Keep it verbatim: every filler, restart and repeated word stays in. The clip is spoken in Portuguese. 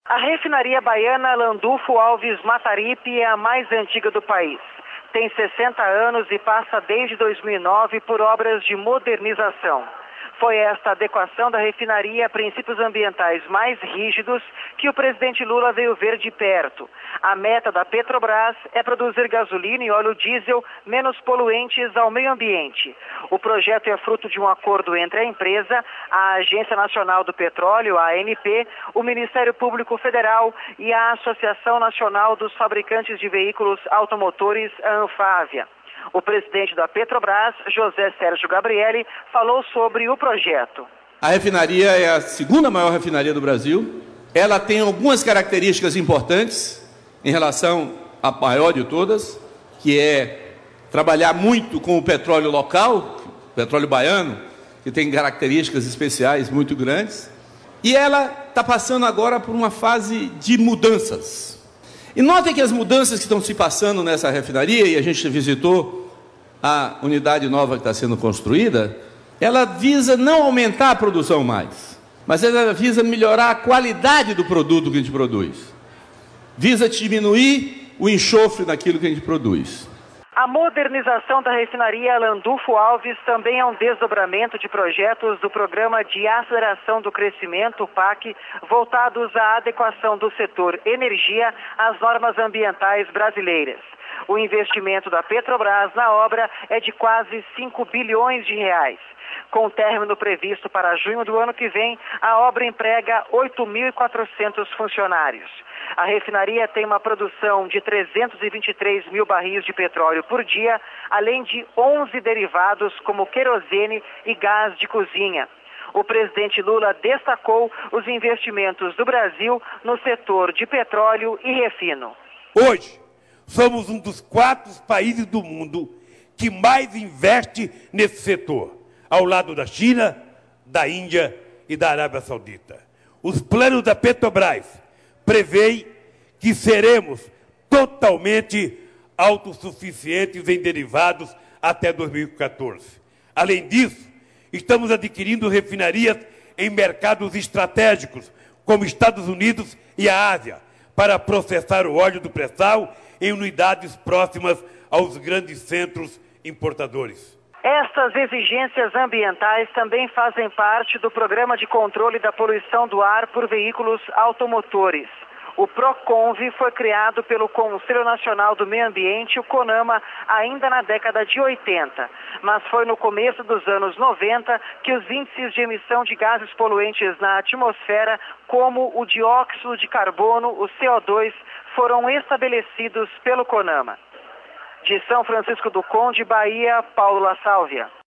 A refinaria baiana Landulfo Alves Mataripe é a mais antiga do país. Tem sessenta anos e passa desde dois mil e nove por obras de modernização. Foi esta adequação da refinaria a princípios ambientais mais rígidos que o presidente Lula veio ver de perto. A meta da Petrobras é produzir gasolina e óleo diesel menos poluentes ao meio ambiente. O projeto é fruto de um acordo entre a empresa, a Agência Nacional do Petróleo, a ANP, o Ministério Público Federal e a Associação Nacional dos Fabricantes de Veículos Automotores, a Anfávia. O presidente da Petrobras, José Sérgio Gabrielli, falou sobre o projeto. A refinaria é a segunda maior refinaria do Brasil. Ela tem algumas características importantes em relação à maior de todas, que é trabalhar muito com o petróleo local, o petróleo baiano, que tem características especiais muito grandes. E ela está passando agora por uma fase de mudanças. E notem que as mudanças que estão se passando nessa refinaria, e a gente visitou a unidade nova que está sendo construída, ela visa não aumentar a produção mais, mas ela visa melhorar a qualidade do produto que a gente produz. Visa diminuir o enxofre daquilo que a gente produz. A modernização da refinaria Landulfo Alves também é um desdobramento de projetos do Programa de Aceleração do Crescimento, o P A C, voltados à adequação do setor energia às normas ambientais brasileiras. O investimento da Petrobras na obra é de quase cinco bilhões de reais. Com o término previsto para junho do ano que vem, a obra emprega oito mil e quatrocentos funcionários. A refinaria tem uma produção de trezentos e vinte e três mil barris de petróleo por dia, além de onze derivados como querosene e gás de cozinha. O presidente Lula destacou os investimentos do Brasil no setor de petróleo e refino. Hoje, somos um dos quatro países do mundo que mais investe nesse setor, ao lado da China, da Índia e da Arábia Saudita. Os planos da Petrobras prevêem que seremos totalmente autossuficientes em derivados até dois mil e quatorze. Além disso, estamos adquirindo refinarias em mercados estratégicos, como Estados Unidos e a Ásia, para processar o óleo do pré-sal em unidades próximas aos grandes centros importadores. Estas exigências ambientais também fazem parte do Programa de Controle da Poluição do Ar por Veículos Automotores. O PROCONV foi criado pelo Conselho Nacional do Meio Ambiente, o CONAMA, ainda na década de oitenta. Mas foi no começo dos anos noventa que os índices de emissão de gases poluentes na atmosfera, como o dióxido de carbono, o C O dois, foram estabelecidos pelo CONAMA. De São Francisco do Conde, Bahia, Paulo La Sálvia.